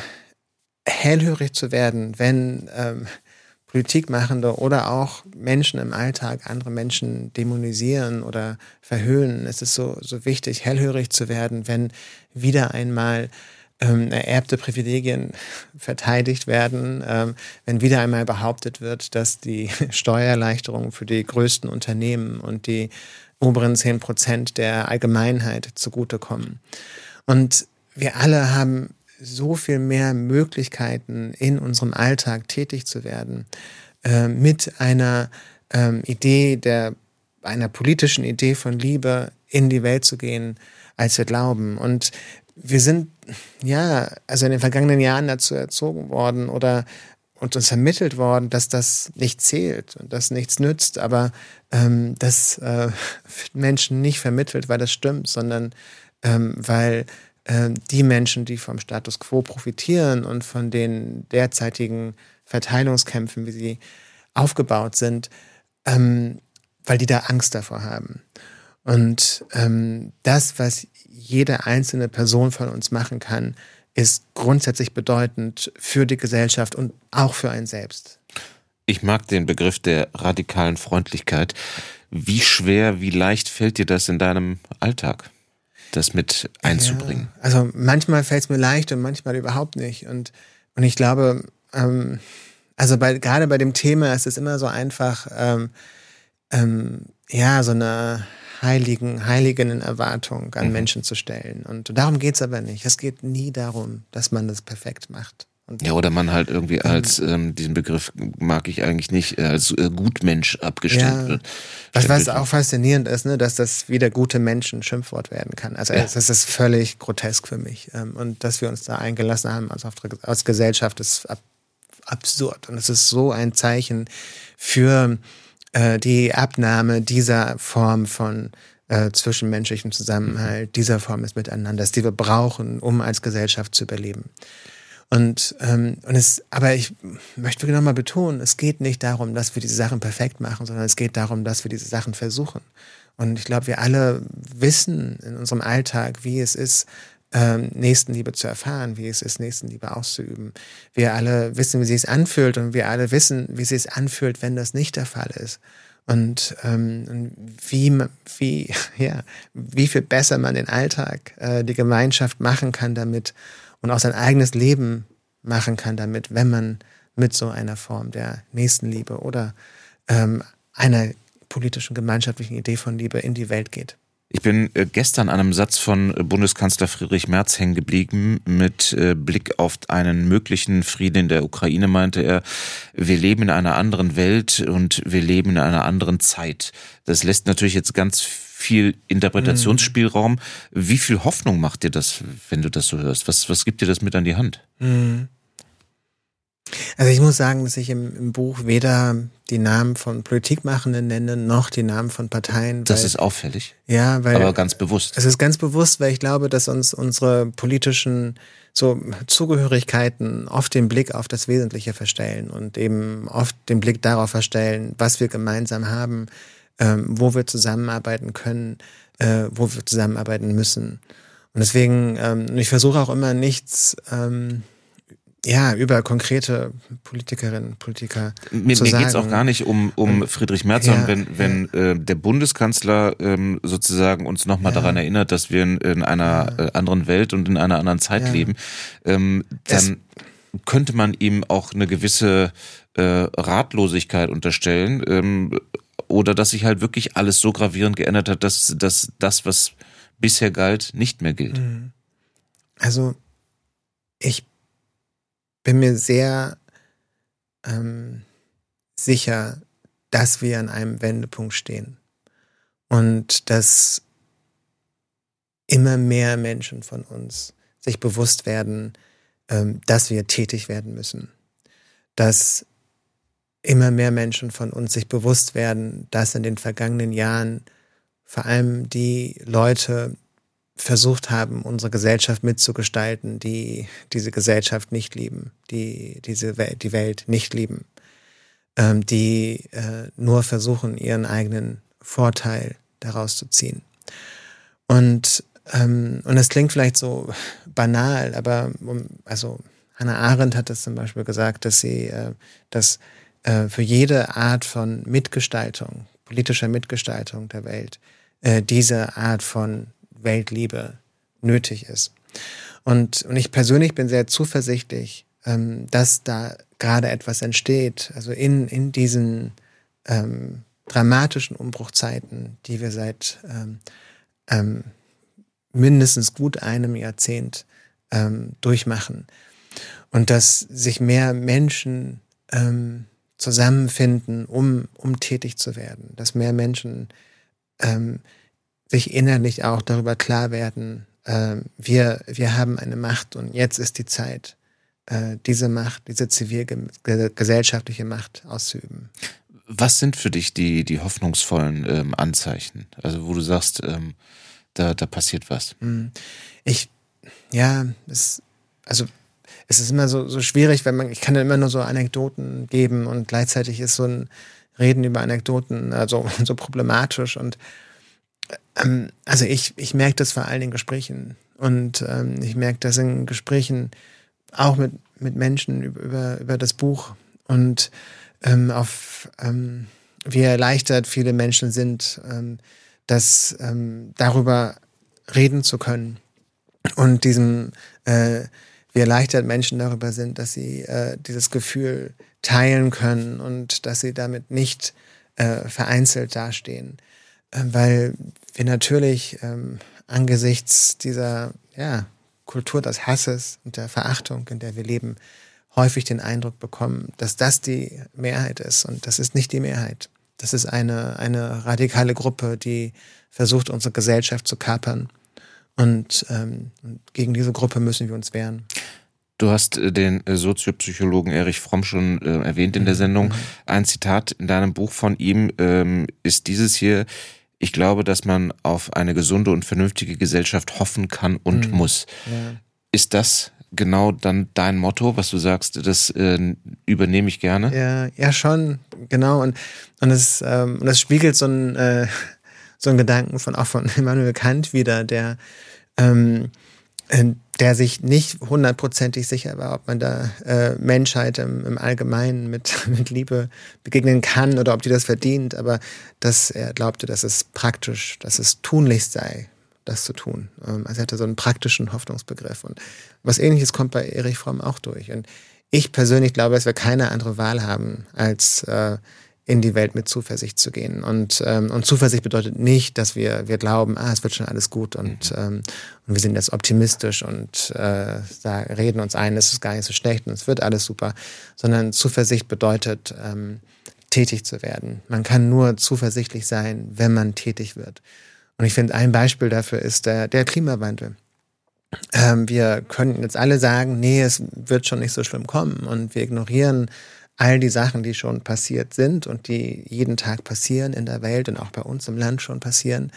[SPEAKER 4] hellhörig zu werden, wenn ähm, Politikmachende oder auch Menschen im Alltag andere Menschen dämonisieren oder verhöhnen. Es ist so, so wichtig, hellhörig zu werden, wenn wieder einmal ähm, ererbte Privilegien verteidigt werden, ähm, wenn wieder einmal behauptet wird, dass die Steuererleichterungen für die größten Unternehmen und die oberen zehn Prozent der Allgemeinheit zugutekommen. Und wir alle haben so viel mehr Möglichkeiten, in unserem Alltag tätig zu werden, äh, mit einer ähm, Idee, der, einer politischen Idee von Liebe in die Welt zu gehen, als wir glauben. Und wir sind, ja, also in den vergangenen Jahren dazu erzogen worden oder und uns vermittelt worden, dass das nicht zählt und das nichts nützt, aber ähm, das äh, wird Menschen nicht vermittelt, weil das stimmt, sondern ähm, weil die Menschen, die vom Status quo profitieren und von den derzeitigen Verteilungskämpfen, wie sie aufgebaut sind, ähm, weil die da Angst davor haben. Und ähm, das, was jede einzelne Person von uns machen kann, ist grundsätzlich bedeutend für die Gesellschaft und auch für einen selbst.
[SPEAKER 3] Ich mag den Begriff der radikalen Freundlichkeit. Wie schwer, wie leicht fällt dir das in deinem Alltag, das mit einzubringen?
[SPEAKER 4] Ja, also manchmal fällt es mir leicht und manchmal überhaupt nicht. Und, und ich glaube, ähm, also bei, gerade bei dem Thema ist es immer so einfach, ähm, ähm, ja, so eine heiligen, heiligen Erwartung an mhm. Menschen zu stellen. Und darum geht's aber nicht. Es geht nie darum, dass man das perfekt macht. Und
[SPEAKER 3] ja, oder man halt irgendwie als, ähm, diesen Begriff mag ich eigentlich nicht, als äh, Gutmensch abgestellt
[SPEAKER 4] ja,
[SPEAKER 3] wird.
[SPEAKER 4] Was, was auch faszinierend ist, ne, dass das wieder gute Menschen ein Schimpfwort werden kann. Also ja. das ist völlig grotesk für mich. Und dass wir uns da eingelassen haben als, als Gesellschaft, ist ab, absurd. Und es ist so ein Zeichen für äh, die Abnahme dieser Form von äh, zwischenmenschlichem Zusammenhalt, dieser Form des Miteinanders, die wir brauchen, um als Gesellschaft zu überleben. Und, ähm, und es, aber ich möchte wirklich nochmal betonen, es geht nicht darum, dass wir diese Sachen perfekt machen, sondern es geht darum, dass wir diese Sachen versuchen. Und ich glaube, wir alle wissen in unserem Alltag, wie es ist, ähm, Nächstenliebe zu erfahren, wie es ist, Nächstenliebe auszuüben. Wir alle wissen, wie sie es anfühlt und wir alle wissen, wie sie es anfühlt, wenn das nicht der Fall ist. Und ähm, wie, wie, ja, wie viel besser man den Alltag, äh, die Gemeinschaft machen kann damit, und auch sein eigenes Leben machen kann damit, wenn man mit so einer Form der Nächstenliebe oder ähm, einer politischen, gemeinschaftlichen Idee von Liebe in die Welt geht.
[SPEAKER 3] Ich bin äh, gestern an einem Satz von Bundeskanzler Friedrich Merz hängen geblieben. Mit äh, Blick auf einen möglichen Frieden in der Ukraine meinte er, wir leben in einer anderen Welt und wir leben in einer anderen Zeit. Das lässt natürlich jetzt ganz viel Interpretationsspielraum. Mhm. Wie viel Hoffnung macht dir das, wenn du das so hörst? Was, was gibt dir das mit an die Hand?
[SPEAKER 4] Mhm. Also ich muss sagen, dass ich im, im Buch weder die Namen von Politikmachenden nenne, noch die Namen von Parteien.
[SPEAKER 3] Das
[SPEAKER 4] weil,
[SPEAKER 3] ist auffällig.
[SPEAKER 4] Ja, weil.
[SPEAKER 3] Aber ganz bewusst.
[SPEAKER 4] Es ist ganz bewusst, weil ich glaube, dass uns unsere politischen so Zugehörigkeiten oft den Blick auf das Wesentliche verstellen und eben oft den Blick darauf verstellen, was wir gemeinsam haben, ähm, wo wir zusammenarbeiten können, äh, wo wir zusammenarbeiten müssen. Und deswegen, ähm, ich versuche auch immer nichts, ähm, ja, über konkrete Politikerinnen, Politiker
[SPEAKER 3] mir,
[SPEAKER 4] zu
[SPEAKER 3] mir
[SPEAKER 4] sagen.
[SPEAKER 3] Mir geht es auch gar nicht um, um Friedrich Merz,
[SPEAKER 4] ja,
[SPEAKER 3] sondern wenn, wenn ja. äh, der Bundeskanzler ähm, sozusagen uns nochmal ja. daran erinnert, dass wir in, in einer ja. äh, anderen Welt und in einer anderen Zeit ja. leben, ähm, dann es könnte man ihm auch eine gewisse äh, Ratlosigkeit unterstellen ähm, oder dass sich halt wirklich alles so gravierend geändert hat, dass, dass das, was bisher galt, nicht mehr gilt.
[SPEAKER 4] Also ich bin mir sehr ähm, sicher, dass wir an einem Wendepunkt stehen und dass immer mehr Menschen von uns sich bewusst werden, ähm, dass wir tätig werden müssen, dass immer mehr Menschen von uns sich bewusst werden, dass in den vergangenen Jahren vor allem die Leute versucht haben, unsere Gesellschaft mitzugestalten, die diese Gesellschaft nicht lieben, die diese Welt, die Welt nicht lieben, ähm, die äh, nur versuchen, ihren eigenen Vorteil daraus zu ziehen. Und ähm, und das klingt vielleicht so banal, aber um, also Hannah Arendt hat das zum Beispiel gesagt, dass sie, äh, dass äh, für jede Art von Mitgestaltung, politischer Mitgestaltung der Welt, äh, diese Art von Weltliebe nötig ist. Und, und ich persönlich bin sehr zuversichtlich, ähm, dass da gerade etwas entsteht, also in, in diesen ähm, dramatischen Umbruchzeiten, die wir seit ähm, ähm, mindestens gut einem Jahrzehnt ähm, durchmachen. Und dass sich mehr Menschen ähm, zusammenfinden, um, um tätig zu werden, dass mehr Menschen ähm, sich innerlich auch darüber klar werden, äh, wir, wir haben eine Macht und jetzt ist die Zeit, äh, diese Macht, diese zivilgesellschaftliche Macht auszuüben.
[SPEAKER 3] Was sind für dich die, die hoffnungsvollen ähm, Anzeichen? Also wo du sagst, ähm, da, da passiert was.
[SPEAKER 4] Ich, ja, es, also es ist immer so, so schwierig, weil man, ich kann ja immer nur so Anekdoten geben und gleichzeitig ist so ein Reden über Anekdoten also so problematisch und ähm, also ich, ich merke das vor allen Dingen in Gesprächen und ähm, ich merke das in Gesprächen auch mit, mit Menschen über, über, über das Buch und ähm, auf ähm, wie erleichtert viele Menschen sind, ähm, das ähm, darüber reden zu können und diesem äh, wie erleichtert Menschen darüber sind, dass sie äh, dieses Gefühl teilen können und dass sie damit nicht äh, vereinzelt dastehen. Äh, weil wir natürlich ähm, angesichts dieser ja, Kultur des Hasses und der Verachtung, in der wir leben, häufig den Eindruck bekommen, dass das die Mehrheit ist. Und das ist nicht die Mehrheit. Das ist eine, eine radikale Gruppe, die versucht, unsere Gesellschaft zu kapern. Und ähm, gegen diese Gruppe müssen wir uns wehren.
[SPEAKER 3] Du hast den Soziopsychologen Erich Fromm schon äh, erwähnt in der Sendung. Ein Zitat in deinem Buch von ihm ähm, ist dieses hier: Ich glaube, dass man auf eine gesunde und vernünftige Gesellschaft hoffen kann und mhm. muss. Ja. Ist das genau dann dein Motto, was du sagst, das äh, übernehme ich gerne?
[SPEAKER 4] Ja, ja schon, genau. Und und es ähm, und es spiegelt so ein äh, so einen Gedanken von auch von Immanuel Kant wieder, der ähm, der sich nicht hundertprozentig sicher war, ob man da äh, Menschheit im, im Allgemeinen mit, mit Liebe begegnen kann oder ob die das verdient, aber dass er glaubte, dass es praktisch, dass es tunlichst sei, das zu tun. Ähm, also er hatte so einen praktischen Hoffnungsbegriff. Und was Ähnliches kommt bei Erich Fromm auch durch. Und ich persönlich glaube, dass wir keine andere Wahl haben, als äh, in die Welt mit Zuversicht zu gehen. Und, ähm, und Zuversicht bedeutet nicht, dass wir, wir glauben, ah, es wird schon alles gut und, ähm, und wir sind jetzt optimistisch und äh, da reden uns ein, es ist gar nicht so schlecht und es wird alles super, sondern Zuversicht bedeutet, ähm, tätig zu werden. Man kann nur zuversichtlich sein, wenn man tätig wird. Und ich finde, ein Beispiel dafür ist der, der Klimawandel. ähm, wir können jetzt alle sagen, nee, es wird schon nicht so schlimm kommen und wir ignorieren all die Sachen, die schon passiert sind und die jeden Tag passieren in der Welt und auch bei uns im Land schon passieren.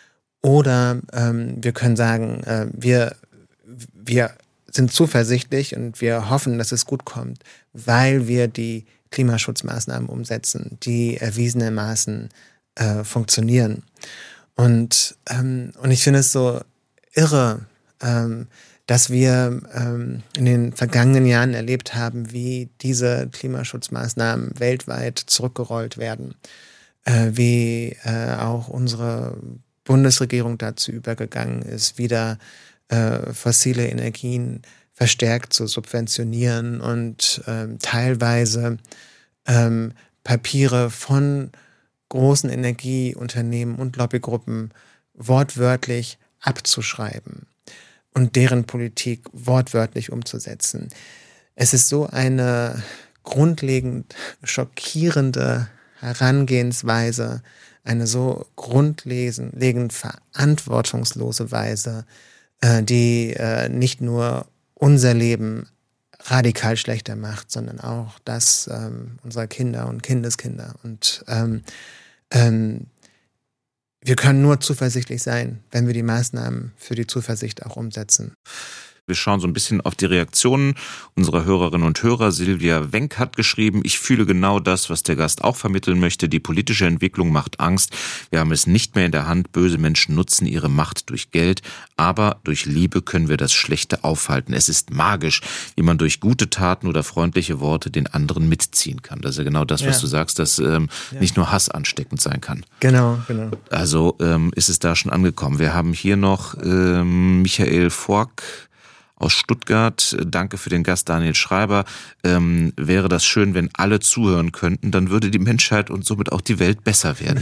[SPEAKER 4] Oder ähm, wir können sagen, äh, wir, wir sind zuversichtlich und wir hoffen, dass es gut kommt, weil wir die Klimaschutzmaßnahmen umsetzen, die erwiesenermaßen äh, funktionieren. Und, ähm, und ich finde es so irre, ähm, dass wir ähm, in den vergangenen Jahren erlebt haben, wie diese Klimaschutzmaßnahmen weltweit zurückgerollt werden, äh, wie äh, auch unsere Bundesregierung dazu übergegangen ist, wieder äh, fossile Energien verstärkt zu subventionieren und ähm, teilweise ähm, Papiere von großen Energieunternehmen und Lobbygruppen wortwörtlich abzuschreiben und deren Politik wortwörtlich umzusetzen. Es ist so eine grundlegend schockierende Herangehensweise, eine so grundlegend verantwortungslose Weise, äh, die äh, nicht nur unser Leben radikal schlechter macht, sondern auch das ähm, unserer Kinder und Kindeskinder. Und ähm, ähm, wir können nur zuversichtlich sein, wenn wir die Maßnahmen für die Zuversicht auch umsetzen.
[SPEAKER 3] Wir schauen so ein bisschen auf die Reaktionen unserer Hörerinnen und Hörer. Silvia Wenck hat geschrieben, ich fühle genau das, was der Gast auch vermitteln möchte. Die politische Entwicklung macht Angst. Wir haben es nicht mehr in der Hand. Böse Menschen nutzen ihre Macht durch Geld. Aber durch Liebe können wir das Schlechte aufhalten. Es ist magisch, wie man durch gute Taten oder freundliche Worte den anderen mitziehen kann. Das ist ja genau das, was ja. du sagst, dass ähm, ja. nicht nur Hass ansteckend sein kann.
[SPEAKER 4] Genau, genau.
[SPEAKER 3] Also ähm, ist es da schon angekommen. Wir haben hier noch ähm, Michael Fork aus Stuttgart. Danke für den Gast Daniel Schreiber. Ähm, wäre das schön, wenn alle zuhören könnten, dann würde die Menschheit und somit auch die Welt besser werden.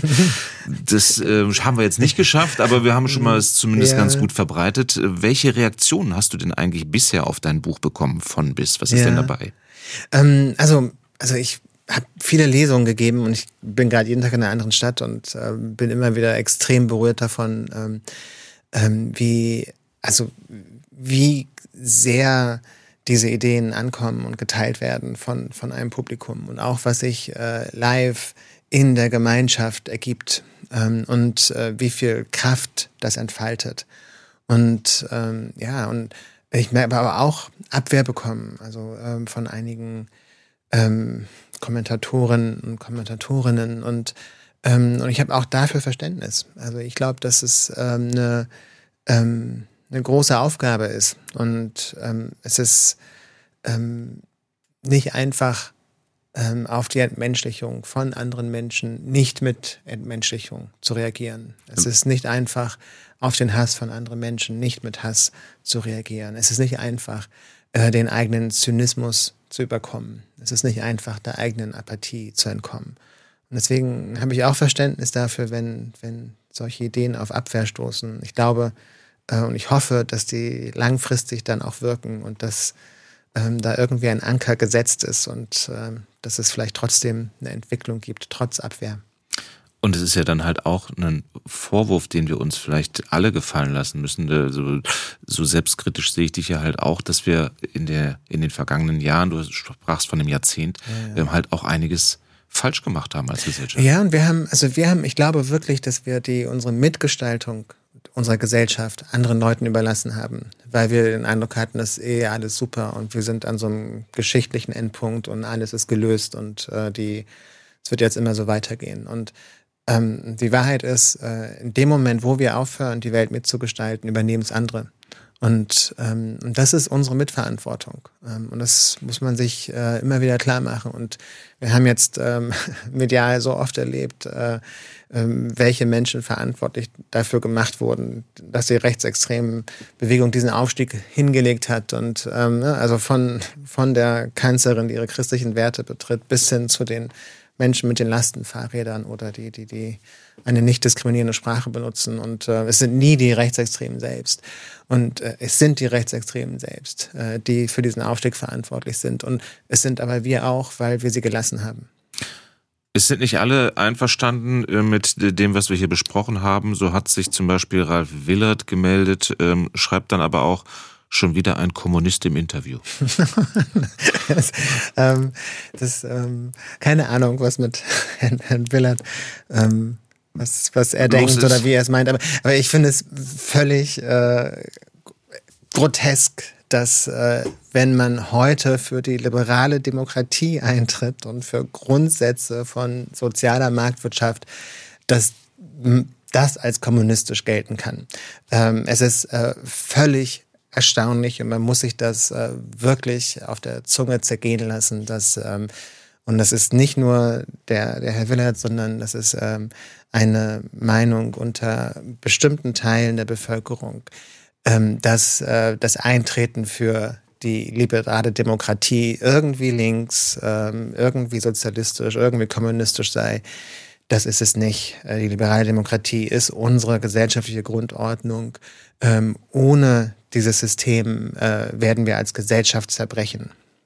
[SPEAKER 3] Das äh, haben wir jetzt nicht geschafft, aber wir haben schon mal es zumindest ja. ganz gut verbreitet. Welche Reaktionen hast du denn eigentlich bisher auf dein Buch bekommen von bis? Was ist ja. denn dabei?
[SPEAKER 4] Ähm, also, also ich habe viele Lesungen gegeben und ich bin gerade jeden Tag in einer anderen Stadt und äh, bin immer wieder extrem berührt davon, ähm, ähm, wie, also wie sehr diese Ideen ankommen und geteilt werden von, von einem Publikum und auch was sich äh, live in der Gemeinschaft ergibt ähm, und äh, wie viel Kraft das entfaltet. Und ähm, ja, und ich merke aber auch Abwehr bekommen, also ähm, von einigen ähm, Kommentatoren und Kommentatorinnen und, ähm, und ich habe auch dafür Verständnis. Also ich glaube, dass es ähm, eine ähm, eine große Aufgabe ist. Und ähm, es ist ähm, nicht einfach ähm, auf die Entmenschlichung von anderen Menschen, nicht mit Entmenschlichung zu reagieren. Es ist nicht einfach auf den Hass von anderen Menschen, nicht mit Hass zu reagieren. Es ist nicht einfach, äh, den eigenen Zynismus zu überkommen. Es ist nicht einfach, der eigenen Apathie zu entkommen. Und deswegen habe ich auch Verständnis dafür, wenn, wenn solche Ideen auf Abwehr stoßen. Ich glaube, und ich hoffe, dass die langfristig dann auch wirken und dass ähm, da irgendwie ein Anker gesetzt ist und ähm, dass es vielleicht trotzdem eine Entwicklung gibt, trotz Abwehr.
[SPEAKER 3] Und es ist ja dann halt auch ein Vorwurf, den wir uns vielleicht alle gefallen lassen müssen. So, so selbstkritisch sehe ich dich ja halt auch, dass wir in der in den vergangenen Jahren, du sprachst von einem Jahrzehnt, ja, ja. halt auch einiges falsch gemacht haben als Gesellschaft.
[SPEAKER 4] Ja, und wir haben, also wir haben, ich glaube wirklich, dass wir die unsere Mitgestaltung unserer Gesellschaft anderen Leuten überlassen haben, weil wir den Eindruck hatten, das ist eh alles super und wir sind an so einem geschichtlichen Endpunkt und alles ist gelöst und äh, die es wird jetzt immer so weitergehen. Und ähm, die Wahrheit ist, äh, in dem Moment, wo wir aufhören, die Welt mitzugestalten, übernehmen es andere. Und, ähm, und das ist unsere Mitverantwortung. Ähm, und das muss man sich äh, immer wieder klar machen. Und wir haben jetzt ähm, medial so oft erlebt, äh, ähm, welche Menschen verantwortlich dafür gemacht wurden, dass die rechtsextreme Bewegung diesen Aufstieg hingelegt hat. Und ähm, ne, also von, von der Kanzlerin, die ihre christlichen Werte betritt, bis hin zu den Menschen mit den Lastenfahrrädern oder die, die, die eine nicht diskriminierende Sprache benutzen. Und äh, es sind nie die Rechtsextremen selbst. Und äh, es sind die Rechtsextremen selbst, äh, die für diesen Aufstieg verantwortlich sind. Und es sind aber wir auch, weil wir sie gelassen haben.
[SPEAKER 3] Es sind nicht alle einverstanden mit dem, was wir hier besprochen haben. So hat sich zum Beispiel Ralf Willert gemeldet, ähm, schreibt dann aber auch, schon wieder ein Kommunist im Interview.
[SPEAKER 4] das, ähm, das ähm, keine Ahnung, was mit Herrn, Herrn Willert, ähm, was, was er denkt ist. Oder wie er es meint. Aber, aber ich finde es völlig äh, grotesk, dass äh, wenn man heute für die liberale Demokratie eintritt und für Grundsätze von sozialer Marktwirtschaft, dass das als kommunistisch gelten kann. Ähm, es ist äh, völlig erstaunlich und man muss sich das äh, wirklich auf der Zunge zergehen lassen. Dass, ähm, und das ist nicht nur der, der Herr Willert, sondern das ist ähm, eine Meinung unter bestimmten Teilen der Bevölkerung, ähm, dass äh, das Eintreten für die liberale Demokratie irgendwie links, ähm, irgendwie sozialistisch, irgendwie kommunistisch sei. Das ist es nicht. Die liberale Demokratie ist unsere gesellschaftliche Grundordnung. Ähm, ohne dieses System äh, werden wir als Gesellschaft zerbrechen.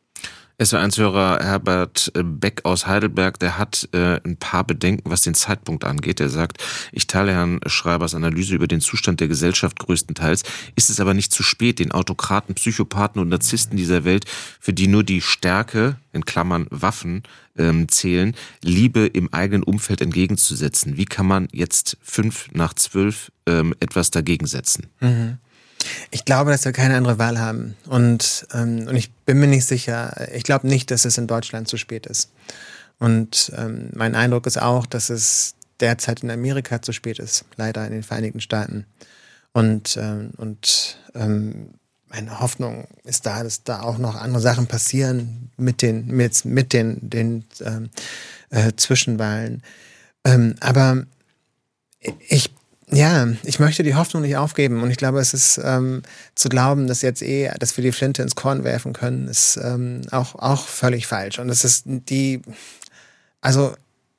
[SPEAKER 3] S W R eins Hörer Herbert Beck aus Heidelberg, der hat äh, ein paar Bedenken, was den Zeitpunkt angeht. Er sagt, ich teile Herrn Schreibers Analyse über den Zustand der Gesellschaft größtenteils. Ist es aber nicht zu spät, den Autokraten, Psychopathen und Narzissten dieser Welt, für die nur die Stärke, in Klammern Waffen, ähm, zählen, Liebe im eigenen Umfeld entgegenzusetzen? Wie kann man jetzt fünf nach zwölf ähm, etwas dagegen setzen?
[SPEAKER 4] Mhm. Ich glaube, dass wir keine andere Wahl haben. Und, ähm, und ich bin mir nicht sicher, ich glaube nicht, dass es in Deutschland zu spät ist. Und ähm, mein Eindruck ist auch, dass es derzeit in Amerika zu spät ist, leider in den Vereinigten Staaten. Und, ähm, und ähm, meine Hoffnung ist da, dass da auch noch andere Sachen passieren mit den, mit, mit den, den ähm, äh, Zwischenwahlen. Ähm, aber ich Ja, ich möchte die Hoffnung nicht aufgeben und ich glaube, es ist ähm, zu glauben, dass jetzt eh, dass wir die Flinte ins Korn werfen können, ist ähm, auch auch völlig falsch. Und es ist die, also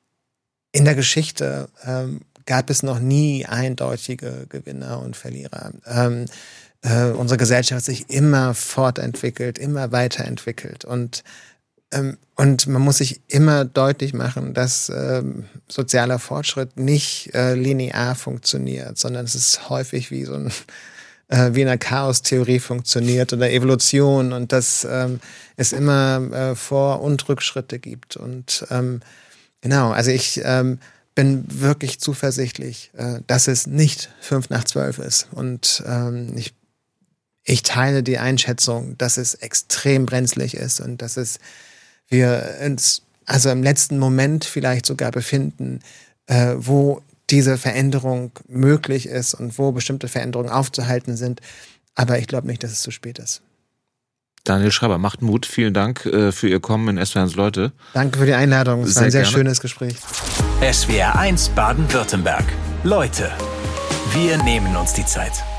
[SPEAKER 4] in der Geschichte ähm, gab es noch nie eindeutige Gewinner und Verlierer. Ähm, äh, unsere Gesellschaft hat sich immer fortentwickelt, immer weiterentwickelt und Ähm, und man muss sich immer deutlich machen, dass ähm, sozialer Fortschritt nicht äh, linear funktioniert, sondern es ist häufig wie so ein, äh, wie in einer Chaostheorie funktioniert oder Evolution und dass ähm, es immer äh, Vor- und Rückschritte gibt. Und ähm, genau, also ich ähm, bin wirklich zuversichtlich, äh, dass es nicht fünf nach zwölf ist. Und ähm, ich, ich teile die Einschätzung, dass es extrem brenzlig ist und dass es wir uns also im letzten Moment vielleicht sogar befinden, äh, wo diese Veränderung möglich ist und wo bestimmte Veränderungen aufzuhalten sind. Aber ich glaube nicht, dass es zu spät ist.
[SPEAKER 3] Daniel Schreiber, macht Mut. Vielen Dank äh, für Ihr Kommen in S W R eins Leute.
[SPEAKER 4] Danke für die Einladung. Es war ein sehr
[SPEAKER 3] gerne.
[SPEAKER 4] schönes Gespräch.
[SPEAKER 2] S W R eins Baden-Württemberg. Leute, wir nehmen uns die Zeit.